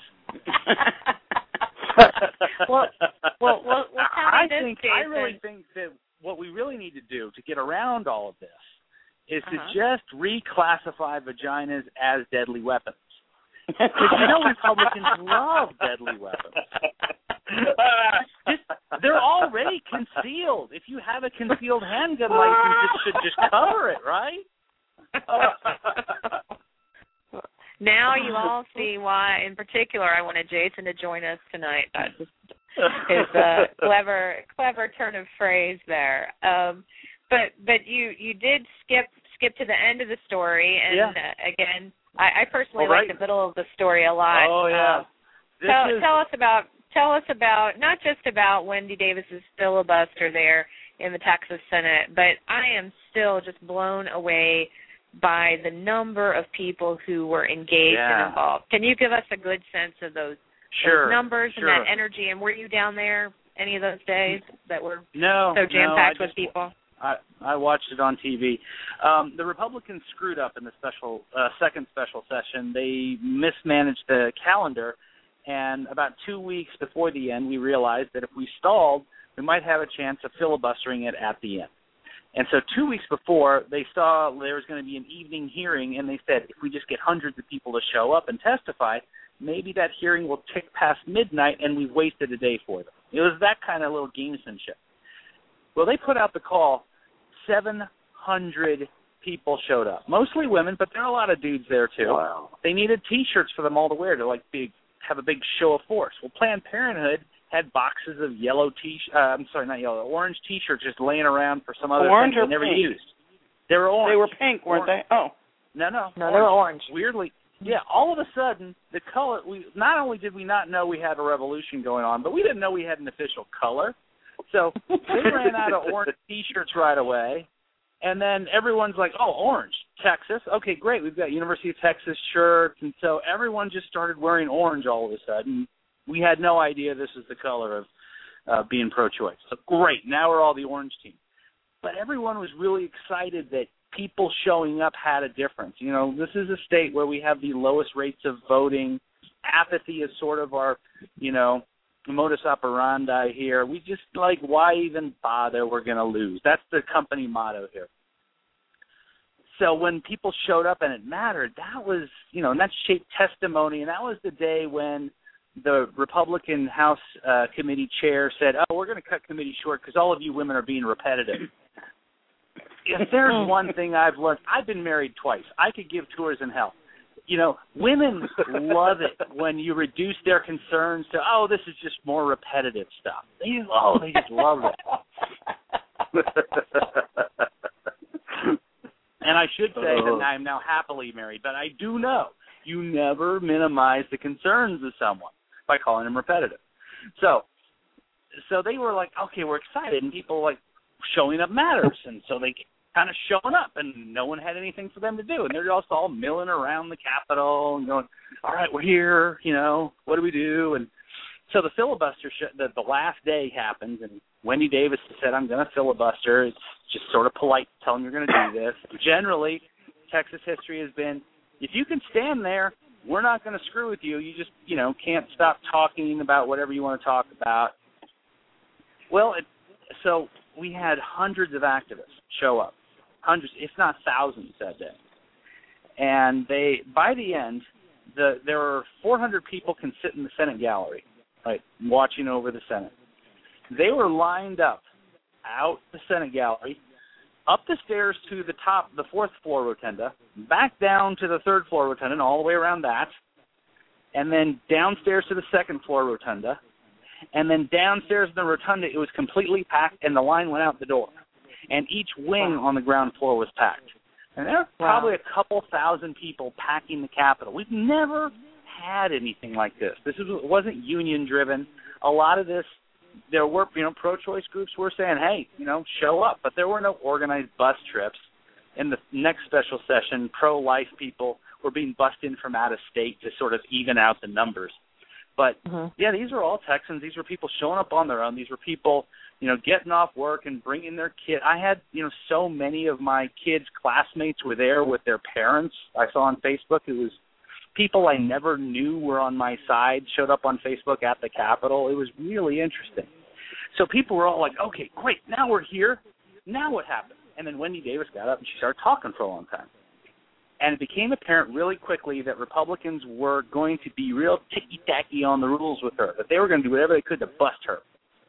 well, well, well, well tell I me this, think Jason. I really think that what we really need to do to get around all of this is uh-huh. to just reclassify vaginas as deadly weapons. Because you know Republicans love deadly weapons. Just, they're already concealed. If you have a concealed handgun license, it should just cover it, right? Now you all see why, in particular, I wanted Jason to join us tonight. That's just his uh, clever, clever turn of phrase there. Um, but but you, you did skip skip to the end of the story, and yeah. uh, again, I, I personally All right. like the middle of the story a lot. Oh yeah. Uh, tell, is... tell us about tell us about not just about Wendy Davis's filibuster there in the Texas Senate, but I am still just blown away by the number of people who were engaged yeah. and involved. Can you give us a good sense of those, sure, those numbers sure. and that energy? And were you down there any of those days that were no, so jam-packed no, with people? I, I watched it on T V. Um, the Republicans screwed up in the special uh, second special session. They mismanaged the calendar, and about two weeks before the end, we realized that if we stalled, we might have a chance of filibustering it at the end. And so two weeks before, they saw there was going to be an evening hearing, and they said, if we just get hundreds of people to show up and testify, maybe that hearing will tick past midnight, and we've wasted a day for them. It was that kind of little gamesmanship. Well, they put out the call. seven hundred people showed up, mostly women, but there are a lot of dudes there, too. Wow. They needed T-shirts for them all to wear to, like, big, have a big show of force. Well, Planned Parenthood had boxes of yellow T, uh, I'm sorry, not yellow, orange T-shirts just laying around for some other orange thing or they never pink? used. They were orange. They were pink, weren't orange. they? Oh. No, no. No, they were orange. Weirdly, yeah, all of a sudden, the color, we not only did we not know we had a revolution going on, but we didn't know we had an official color. So they ran out of orange T-shirts right away, and then everyone's like, oh, orange, Texas. Okay, great, we've got University of Texas shirts, and so everyone just started wearing orange all of a sudden. We had no idea this was the color of uh, being pro-choice. So great, now we're all the orange team. But everyone was really excited that people showing up had a difference. You know, this is a state where we have the lowest rates of voting. Apathy is sort of our, you know, modus operandi here. We just, like, why even bother? We're going to lose. That's the company motto here. So when people showed up and it mattered, that was, you know, and that shaped testimony, and that was the day when the Republican House uh, committee chair said, oh, we're going to cut committee short because all of you women are being repetitive. If there's one thing I've learned, I've been married twice. I could give tours in hell. You know, women love it when you reduce their concerns to, oh, this is just more repetitive stuff. They, oh, they just love it. And I should say that I'm now happily married, but I do know you never minimize the concerns of someone by calling them repetitive. So, so they were like, okay, we're excited, and people like showing up matters, and so they kind of showing up, and no one had anything for them to do, and they're just all milling around the Capitol and going, all right, we're here, you know, what do we do? And so the filibuster, sh- the, the last day happens, and Wendy Davis said, I'm going to filibuster. It's just sort of polite to tell them you're going to do this. Generally, Texas history has been, if you can stand there, we're not going to screw with you. You just, you know, can't stop talking about whatever you want to talk about. Well, it, so we had hundreds of activists show up, hundreds, if not thousands that day. And they, by the end, the, there were four hundred people can sit in the Senate gallery, right, watching over the Senate. They were lined up out the Senate gallery, up the stairs to the top, the fourth floor rotunda, back down to the third floor rotunda, and all the way around that, and then downstairs to the second floor rotunda, and then downstairs in the rotunda, it was completely packed, and the line went out the door. And each wing on the ground floor was packed. And there were probably a couple thousand people packing the Capitol. We've never had anything like this. This is, it wasn't union-driven. A lot of this, there were, you know, pro-choice groups were saying, hey, you know, show up. But there were no organized bus trips. In the next special session, pro-life people were being bussed in from out of state to sort of even out the numbers. But, mm-hmm. yeah, these were all Texans. These were people showing up on their own. These were people, you know, getting off work and bringing their kid. I had, you know, so many of my kids' classmates were there with their parents. I saw on Facebook it was people I never knew were on my side showed up on Facebook at the Capitol. It was really interesting. So people were all like, okay, great, now we're here. Now what happened? And then Wendy Davis got up and she started talking for a long time. And it became apparent really quickly that Republicans were going to be real ticky-tacky on the rules with her, that they were going to do whatever they could to bust her.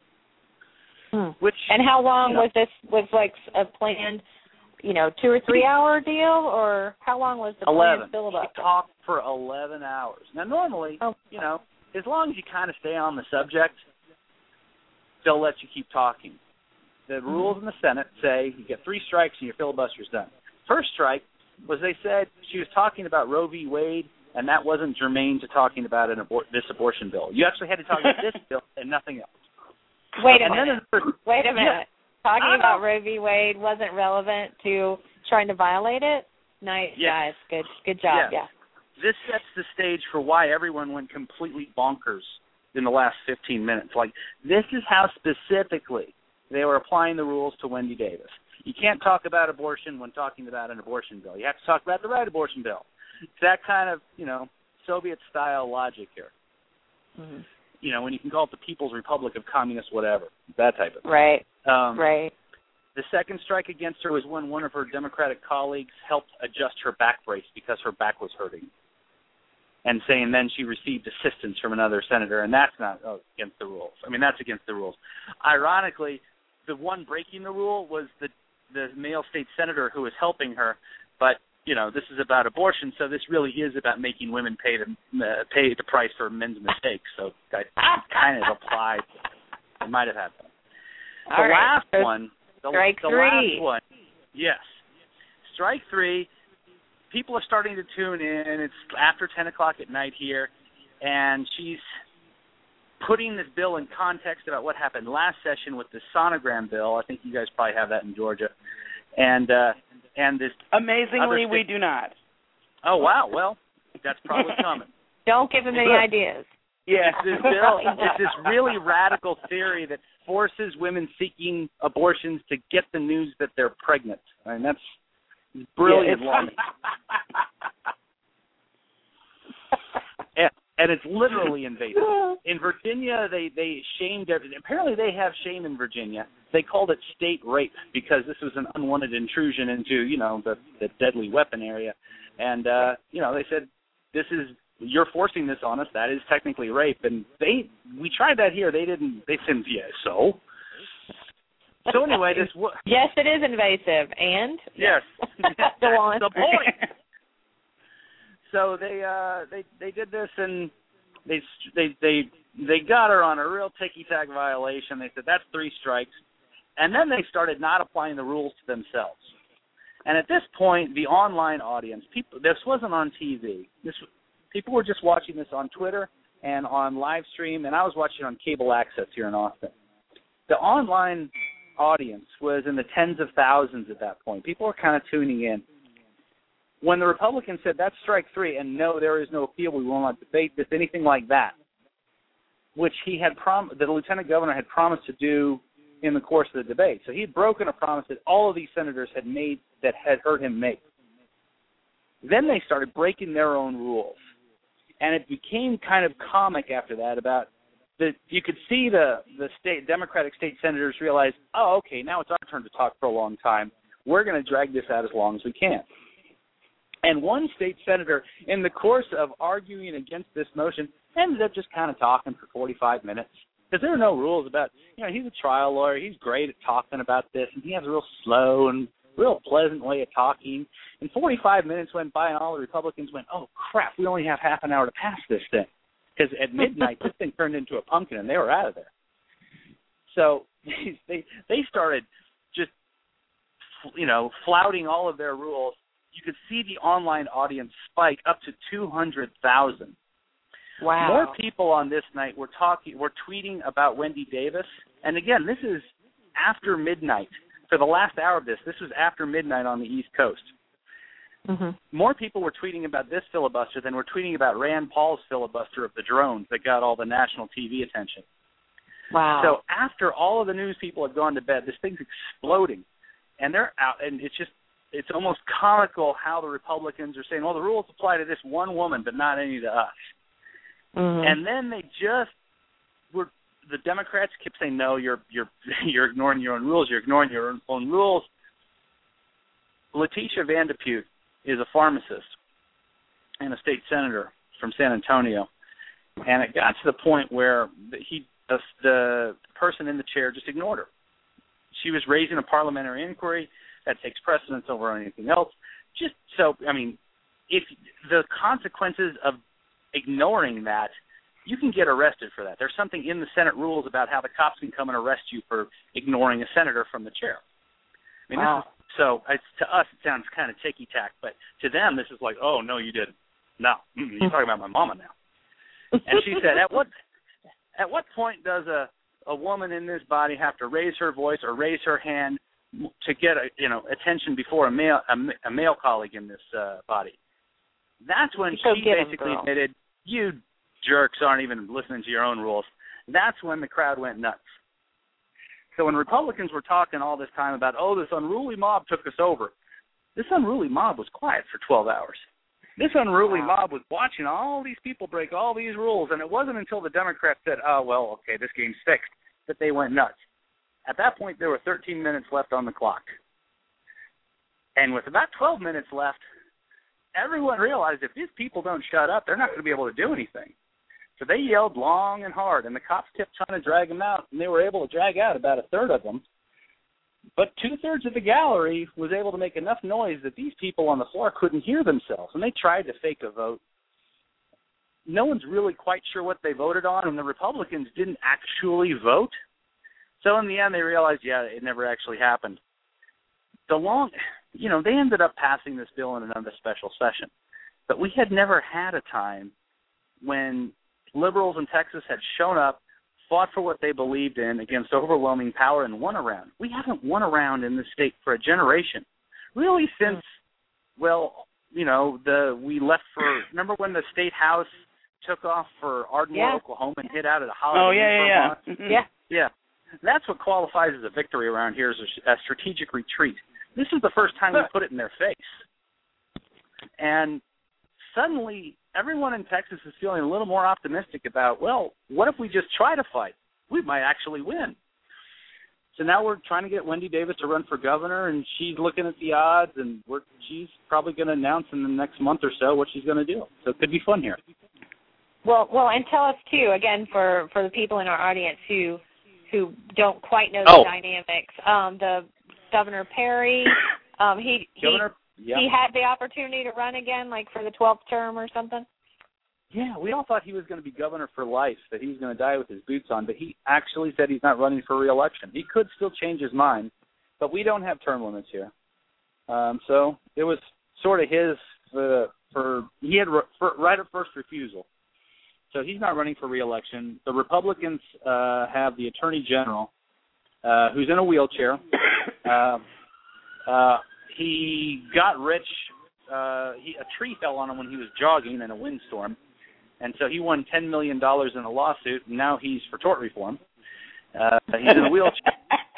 Hmm. Which, and how long you know, was this, was like a planned, you know, two or three hour deal, or how long was the eleven. planned filibuster? She talked for eleven hours. Now, normally, oh. you know, as long as you kind of stay on the subject, they'll let you keep talking. The mm-hmm. rules in the Senate say you get three strikes and your filibuster's done. First strike was they said she was talking about Roe v. Wade, and that wasn't germane to talking about an abor- this abortion bill. You actually had to talk about this bill and nothing else. Wait a and minute. Then, Wait a minute. talking about Roe v. Wade wasn't relevant to trying to violate it. Nice, yes. guys. Good good job, yes. yeah. This sets the stage for why everyone went completely bonkers in the last fifteen minutes. Like, this is how specifically they were applying the rules to Wendy Davis. You can't talk about abortion when talking about an abortion bill. You have to talk about the right abortion bill. It's that kind of, you know, Soviet-style logic here. Mm-hmm. You know, when you can call it the People's Republic of Communists, whatever, that type of thing. Right, um, right. The second strike against her was when one of her Democratic colleagues helped adjust her back brace because her back was hurting, and saying then she received assistance from another senator, and that's not oh, against the rules. I mean, that's against the rules. Ironically, the one breaking the rule was the the male state senator who was helping her, but, you know, this is about abortion, so this really is about making women pay the, uh, pay the price for men's mistakes, so that kind of applied. It might have happened. The All right. last so one, the, strike the three. last one, yes. Strike three, people are starting to tune in. It's after ten o'clock at night here, and she's putting this bill in context about what happened last session with the sonogram bill. I think you guys probably have that in Georgia. And uh, and this Amazingly, sta- we do not. Oh, wow. Well, that's probably coming. Don't give him any ideas. Yeah, it's this bill. It's this really radical theory that forces women seeking abortions to get the news that they're pregnant. I mean, that's brilliant. Yeah, and, and it's literally invasive. In Virginia, they, they shamed everything. Apparently they have shame in Virginia. They called it state rape because this was an unwanted intrusion into, you know, the, the deadly weapon area. And, uh, you know, they said, this is, you're forcing this on us. That is technically rape. And they, we tried that here. They didn't, they said, yeah, so? So anyway, this... Yes, it is invasive. And? Yes. Go on. That's the point. So they, uh, they, they did this and they, they, they, they got her on a real ticky-tack violation. They said, that's three strikes. And then they started not applying the rules to themselves. And at this point, the online audience, people, this wasn't on T V. This, people were just watching this on Twitter and on live stream, and I was watching on cable access here in Austin. The online audience was in the tens of thousands at that point. People were kind of tuning in. When the Republicans said, that's strike three, and no, there is no appeal, we will not debate this, anything like that, which he had prom- the lieutenant governor had promised to do in the course of the debate. So he had broken a promise that all of these senators had made, that had heard him make. Then they started breaking their own rules. And it became kind of comic after that about that you could see the, the state Democratic state senators realize, oh, okay, now it's our turn to talk for a long time. We're going to drag this out as long as we can. And one state senator, in the course of arguing against this motion, ended up just kind of talking for forty-five minutes. Because there are no rules about, you know, he's a trial lawyer. He's great at talking about this, and he has a real slow and real pleasant way of talking. And forty-five minutes went by, and all the Republicans went, oh, crap, we only have half an hour to pass this thing. Because at midnight, this thing turned into a pumpkin, and they were out of there. So they they started just, you know, flouting all of their rules. You could see the online audience spike up to two hundred thousand. Wow. More people on this night were talking, were tweeting about Wendy Davis. And again, this is after midnight. For the last hour of this, this was after midnight on the East Coast. Mm-hmm. More people were tweeting about this filibuster than were tweeting about Rand Paul's filibuster of the drones that got all the national T V attention. Wow. So after all of the news people had gone to bed, this thing's exploding. And they're out, and it's just, it's almost comical how the Republicans are saying, well, the rules apply to this one woman, but not any to us. Mm-hmm. And then they just were, the Democrats kept saying, no, you're you're you're ignoring your own rules, you're ignoring your own rules. Letitia Van de Putte is a pharmacist and a state senator from San Antonio. And it got to the point where he the, the person in the chair just ignored her. She was raising a parliamentary inquiry that takes precedence over anything else. Just so, I mean, if the consequences of ignoring that, you can get arrested for that. There's something in the Senate rules about how the cops can come and arrest you for ignoring a senator from the chair. I mean, wow. This is, so it's, to us it sounds kind of ticky-tack, but to them this is like, oh, no, you didn't. No, mm-mm, you're talking about my mama now. And she said, at what at what point does a, a woman in this body have to raise her voice or raise her hand to get a, you know attention before a male a, a male colleague in this uh, body? That's when So she get 'em, basically girl. admitted, "You jerks aren't even listening to your own rules." That's when the crowd went nuts. So when Republicans were talking all this time about, oh, this unruly mob took us over, this unruly mob was quiet for twelve hours. This unruly Wow. mob was watching all these people break all these rules, and it wasn't until the Democrats said, oh, well, okay, this game's fixed, that they went nuts. At that point, there were thirteen minutes left on the clock. And with about twelve minutes left, everyone realized if these people don't shut up, they're not going to be able to do anything. So they yelled long and hard, and the cops kept trying to drag them out, and they were able to drag out about a third of them. But two-thirds of the gallery was able to make enough noise that these people on the floor couldn't hear themselves, and they tried to fake a vote. No one's really quite sure what they voted on, and the Republicans didn't actually vote. So in the end, they realized, yeah, it never actually happened. The long, you know, they ended up passing this bill in another special session. But we had never had a time when liberals in Texas had shown up, fought for what they believed in against overwhelming power, and won around. We haven't won around in this state for a generation, really since, well, you know, the we left for, remember when the state house took off for Ardmore, Yeah. Oklahoma, and hit out at a holiday Oh, Inn yeah, for a yeah, month? yeah. Mhm. Yeah. Yeah. That's what qualifies as a victory around here, is a, a strategic retreat. This is the first time we put it in their face. And suddenly, everyone in Texas is feeling a little more optimistic about, well, what if we just try to fight? We might actually win. So now we're trying to get Wendy Davis to run for governor, and she's looking at the odds, and we're, she's probably going to announce in the next month or so what she's going to do. So it could be fun here. Well, well, and tell us too, again, for, for the people in our audience who who don't quite know the Oh. dynamics. Um, the Governor Perry, um, he Governor, he, yeah. he had the opportunity to run again, like for the twelfth term or something. Yeah, we all thought he was going to be governor for life, that he was going to die with his boots on, but he actually said he's not running for re-election. He could still change his mind, but we don't have term limits here. Um, so it was sort of his uh, for he had re- for, right of first refusal. So he's not running for re-election. The Republicans uh, have the Attorney General, uh, who's in a wheelchair. uh, uh, he got rich. Uh, he, a tree fell on him when he was jogging in a windstorm. And so he won ten million dollars in a lawsuit, and now he's for tort reform. Uh, he's in a wheelchair.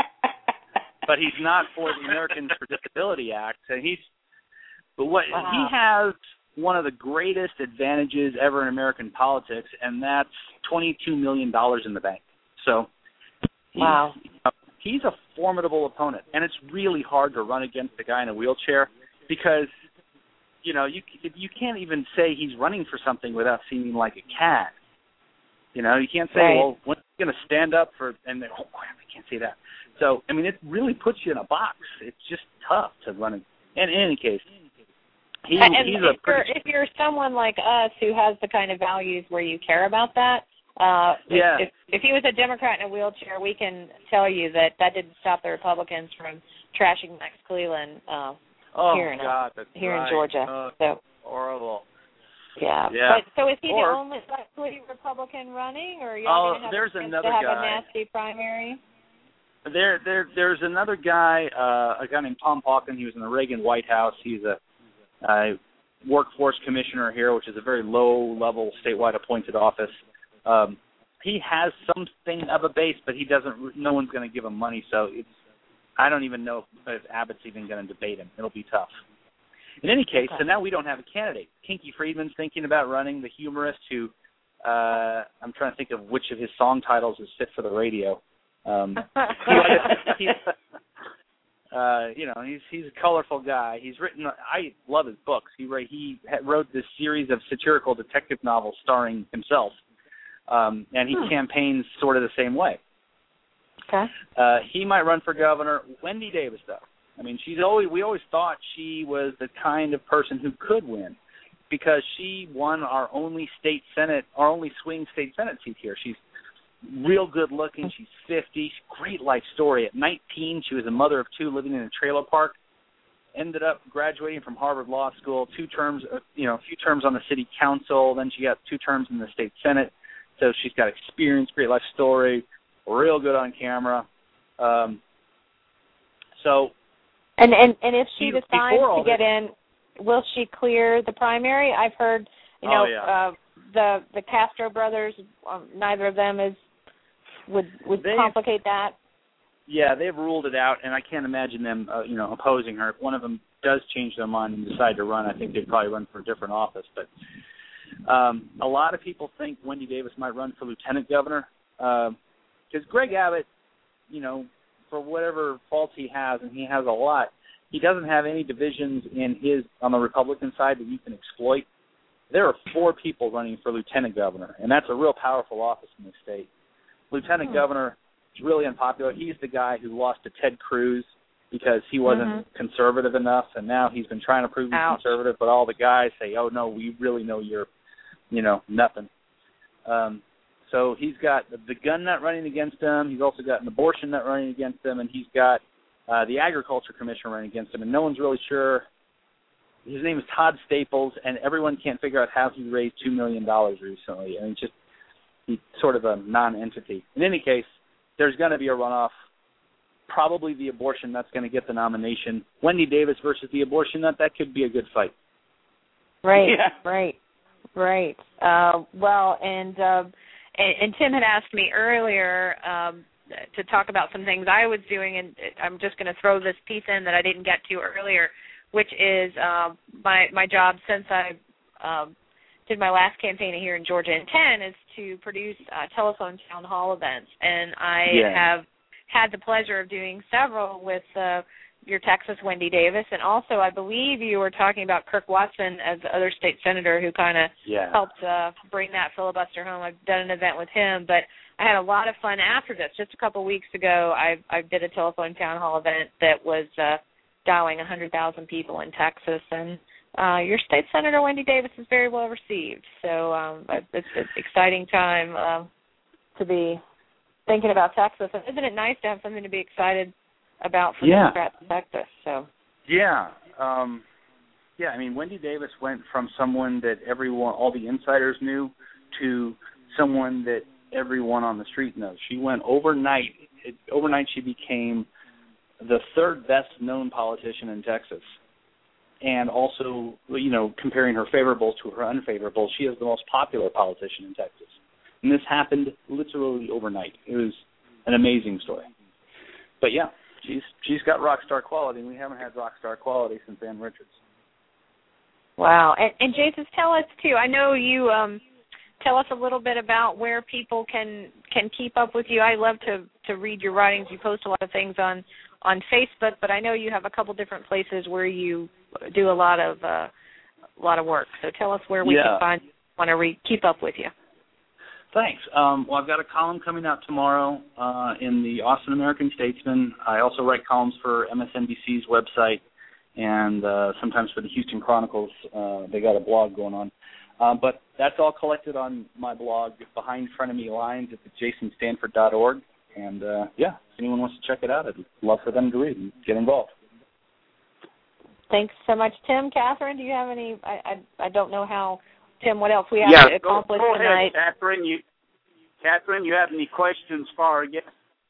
But he's not for the Americans with Disabilities Act. And he's, but what Wow. he has one of the greatest advantages ever in American politics, and that's twenty-two million dollars in the bank. So he's, Wow. he's a formidable opponent, and it's really hard to run against a guy in a wheelchair because, you know, you you can't even say he's running for something without seeming like a cad. You know, you can't say, Right. well, when are you going to stand up for, and then, oh, crap, I can't say that. So, I mean, it really puts you in a box. It's just tough to run. In, and in any case, he, and he's if, a you're, pretty, if you're someone like us who has the kind of values where you care about that, uh, Yeah. if, if he was a Democrat in a wheelchair, we can tell you that that didn't stop the Republicans from trashing Max Cleland uh, oh, here in God, that's here right. in Georgia. Oh, So horrible. yeah. Yeah. But so is he Or- the only likely Republican running, or are you Oh, going to have there's a chance another to have guy. a nasty primary? There, there, there's another guy, uh, a guy named Tom Pauken. He was in the Reagan White House. He's a, a workforce commissioner here, which is a very low-level statewide appointed office. Um, he has something of a base, but he doesn't. No one's going to give him money, so it's. I don't even know if, if Abbott's even going to debate him. It'll be tough. In any case, Okay. so now we don't have a candidate. Kinky Friedman's thinking about running, the humorist who, uh, I'm trying to think of which of his song titles is fit for the radio. Um, he, he, uh, you know, he's he's a colorful guy. He's written. I love his books. He wrote, he wrote this series of satirical detective novels starring himself, um, and he Hmm. campaigns sort of the same way. Okay. Uh, he might run for governor. Wendy Davis, though. I mean, she's always. We always thought she was the kind of person who could win, because she won our only state senate, our only swing state senate seat here. She's real good looking. She's fifty. Great life story. At nineteen, she was a mother of two living in a trailer park. Ended up graduating from Harvard Law School. Two terms, you know, a few terms on the city council. Then she got two terms in the state senate. So she's got experience. Great life story. real good on camera. Um, so, and and and if she be, decides to get this, in, will she clear the primary? I've heard, you know, oh, yeah. uh, the the Castro brothers. Um, neither of them is would would they've, complicate that. Yeah, they've ruled it out, and I can't imagine them, uh, you know, opposing her. If one of them does change their mind and decide to run, I think they'd probably run for a different office. But um, a lot of people think Wendy Davis might run for lieutenant governor because uh, Greg Abbott, you know, for whatever faults he has, and he has a lot, he doesn't have any divisions in his on the Republican side that you can exploit. There are four people running for lieutenant governor, and that's a real powerful office in the state. Lieutenant hmm. governor is really unpopular. He's the guy who lost to Ted Cruz because he wasn't mm-hmm. conservative enough, and now he's been trying to prove he's Ouch. conservative, but all the guys say, oh, no, we really know you're, you know, nothing. Um, so he's got the gun nut running against him. He's also got an abortion nut running against him, and he's got uh, the agriculture commissioner running against him, and no one's really sure. His name is Todd Staples, and everyone can't figure out how he raised two million dollars recently. I mean, just he's sort of a non-entity. In any case, there's going to be a runoff. Probably the abortion nut's going to get the nomination. Wendy Davis versus the abortion nut, that could be a good fight. Right, yeah. right, right. Uh, well, and, uh, and and Tim had asked me earlier um, to talk about some things I was doing, and I'm just going to throw this piece in that I didn't get to earlier, which is uh, my my job since I um, did my last campaign here in Georgia in ten is to produce uh, telephone town hall events, and I yeah. have had the pleasure of doing several with uh, your Texas Wendy Davis, and also I believe you were talking about Kirk Watson as the other state senator who kind of yeah. helped uh, bring that filibuster home. I've done an event with him, but I had a lot of fun after this. Just a couple of weeks ago, I, I did a telephone town hall event that was uh, dialing one hundred thousand people in Texas, and uh, your state senator Wendy Davis is very well received. So um, it's an exciting time uh, to be thinking about Texas. And isn't it nice to have something to be excited about for yeah. Democrats in Texas? So yeah, um, yeah. I mean, Wendy Davis went from someone that everyone, all the insiders knew, to someone that everyone on the street knows. She went overnight. It, overnight, she became the third best known politician in Texas. And also, you know, comparing her favorables to her unfavorables, she is the most popular politician in Texas. And this happened literally overnight. It was an amazing story. But yeah, she's she's got rock star quality, and we haven't had rock star quality since Ann Richards. Wow. And, and Jason, tell us too. I know you um, tell us a little bit about where people can can keep up with you. I love to to read your writings. You post a lot of things on on Facebook, but I know you have a couple different places where you do a lot of uh, a lot of work. So tell us where we yeah. can find want to re- keep up with you. Thanks. Um, well, I've got a column coming out tomorrow uh, in the Austin American-Statesman. I also write columns for M S N B C's website and uh, sometimes for the Houston Chronicles. Uh, they got a blog going on. Uh, but that's all collected on my blog, Behind Frenemy Lines, at jason stanford dot org. And, uh, yeah, if anyone wants to check it out, I'd love for them to read and get involved. Thanks so much, Tim. Catherine, do you have any I, I, I don't know how – Tim, what else we have yeah, to accomplish go, go tonight? ahead, Catherine. You, Catherine, you have any questions for our guest?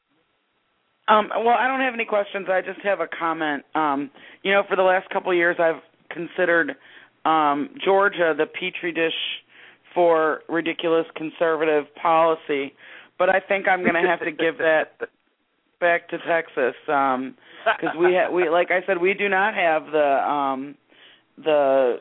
Um, well, I don't have any questions. I just have a comment. Um, you know, for the last couple of years, I've considered um, Georgia the petri dish for ridiculous conservative policy, but I think I'm going to have to give that back to Texas because um, we, ha- we, like I said, we do not have the um, the.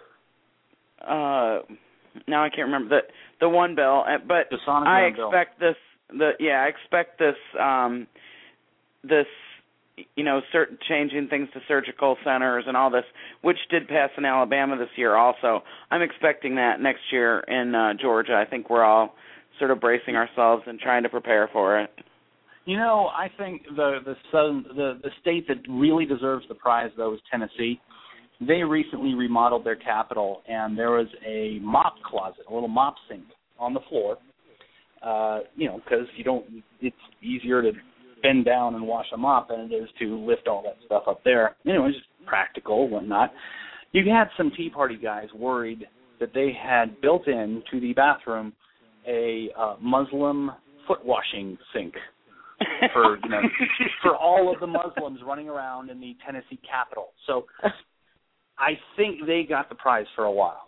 Uh, now I can't remember the the one bill, but I expect bill. this. The yeah, I expect this. Um, this, you know, certain changing things to surgical centers and all this, which did pass in Alabama this year. Also, I'm expecting that next year in uh, Georgia. I think we're all sort of bracing ourselves and trying to prepare for it. You know, I think the the southern, the the state that really deserves the prize though is Tennessee. They recently remodeled their capital, and there was a mop closet, a little mop sink on the floor. Uh, you know, because you don't, it's easier to bend down and wash a mop than it is to lift all that stuff up there. Anyway, it's just practical, whatnot. You had some Tea Party guys worried that they had built in to the bathroom a uh, Muslim foot washing sink. for you know for all of the Muslims running around in the Tennessee Capitol. So I think they got the prize for a while.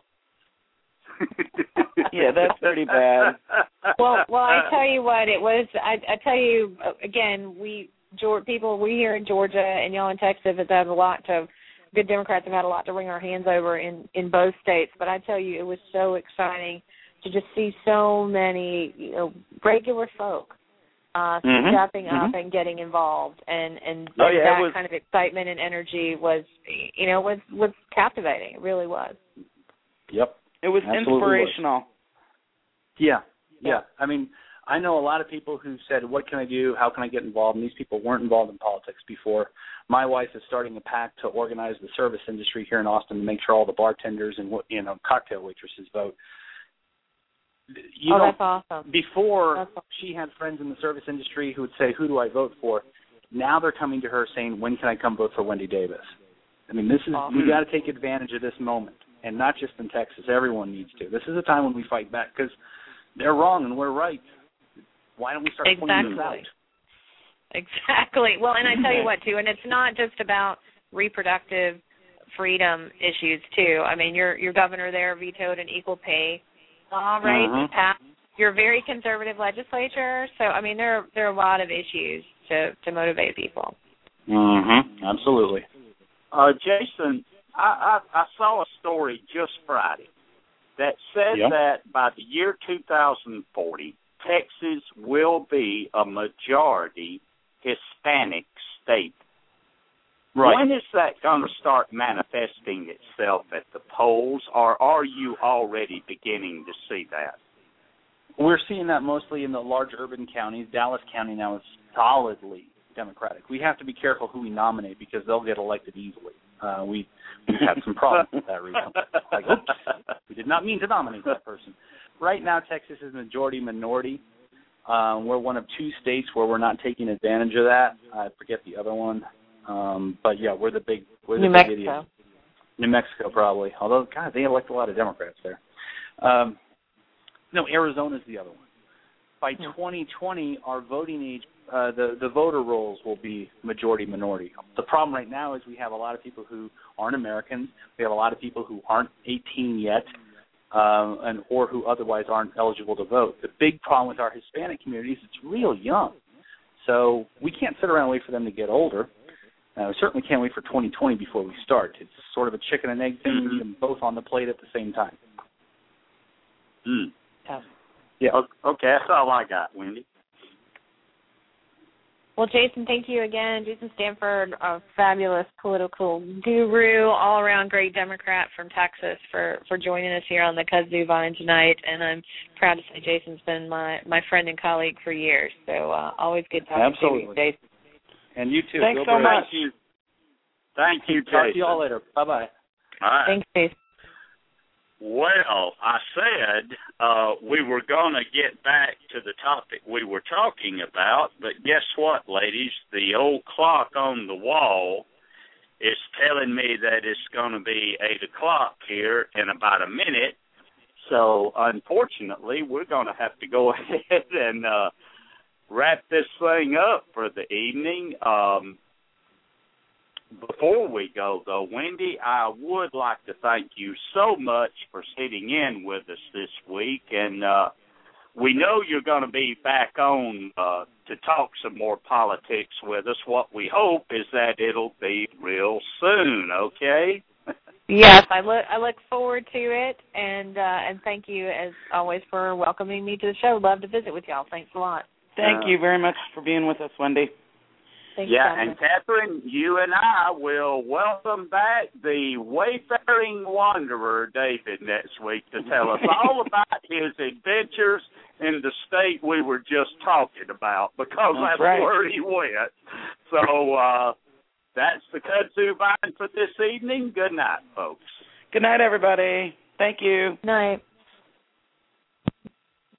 Yeah, that's pretty bad. Well, well, I tell you what, it was. I, I tell you again, we Georgia, people we here in Georgia and y'all in Texas have had a lot to. Good Democrats have had a lot to wring our hands over in in both states. But I tell you, it was so exciting to just see so many you know regular folk uh, mm-hmm. stepping mm-hmm. up and getting involved, and and oh, yeah, that was, kind of excitement and energy was you know was was captivating. It really was. Yep. It was Absolutely inspirational. Was. Yeah, yeah. I mean, I know a lot of people who said, what can I do? How can I get involved? And these people weren't involved in politics before. My wife is starting a PAC to organize the service industry here in Austin to make sure all the bartenders and you know cocktail waitresses vote. You oh, know, that's awesome. Before, that's awesome. She had friends in the service industry who would say, who do I vote for? Now they're coming to her saying, when can I come vote for Wendy Davis? I mean, this is awesome. We got to take advantage of this moment. And not just in Texas, everyone needs to. This is a time when we fight back because they're wrong and we're right. Why don't we start exactly. pointing this out? Exactly. Well, and I tell you what, too, and it's not just about reproductive freedom issues, too. I mean, your your governor there vetoed an equal pay law, right? Mm-hmm. Passed your very conservative legislature. So, I mean, there there are a lot of issues to, to motivate people. Mm-hmm. Absolutely. Uh, Jason, I, I, I saw a story just Friday that said yep. that by the year two thousand forty, Texas will be a majority Hispanic state. Right. When is that going to start manifesting itself at the polls, or are you already beginning to see that? We're seeing that mostly in the large urban counties. Dallas County now is solidly Democratic. We have to be careful who we nominate because they'll get elected easily. Uh, we, we've had some problems with that recently. Like, oops, we did not mean to nominate that person. Right now, Texas is majority minority. Um, we're one of two states where we're not taking advantage of that. I forget the other one. Um, but, yeah, we're the big we're the New big Mexico. idiots. New Mexico, probably. Although, God, they elect a lot of Democrats there. Um, no, Arizona's the other one. By twenty twenty, our voting age, uh, the, the voter rolls will be majority minority. The problem right now is we have a lot of people who aren't Americans. We have a lot of people who aren't eighteen yet. Um, and or who otherwise aren't eligible to vote. The big problem with our Hispanic community is it's real young. So we can't sit around and wait for them to get older. Uh, we certainly can't wait for twenty twenty before we start. It's sort of a chicken and egg thing. Mm-hmm. We need them both on the plate at the same time. Mm. Yeah. Yeah. Okay, that's all I got, Wendy. Well, Jason, thank you again. Jason Stanford, a fabulous political guru, all-around great Democrat from Texas, for, for joining us here on the Kudzu Vine tonight. And I'm proud to say Jason's been my, my friend and colleague for years. So uh, always good talking Absolutely. to you, Jason. And you too. Thanks Go so Birds. much. Thank you. Thank you, Jason. Talk to you all later. Bye-bye. All right. Thanks, Jason. Well, I said uh, we were going to get back to the topic we were talking about, but guess what, ladies? The old clock on the wall is telling me that it's going to be eight o'clock here in about a minute. So, unfortunately, we're going to have to go ahead and uh, wrap this thing up for the evening. Um Before we go, though, Wendy, I would like to thank you so much for sitting in with us this week. And uh, we know you're going to be back on uh, to talk some more politics with us. What we hope is that it'll be real soon, okay? Yes, I look I look forward to it, and uh, and thank you, as always, for welcoming me to the show. Love to visit with y'all. Thanks a lot. Thank uh, you very much for being with us, Wendy. Thanks, yeah, Catherine. and Catherine, you and I will welcome back the wayfaring wanderer, David, next week to tell us all about his adventures in the state we were just talking about, because that's, that's right. where he went. So uh, that's the Kudzu Vine for this evening. Good night, folks. Good night, everybody. Thank you. Night.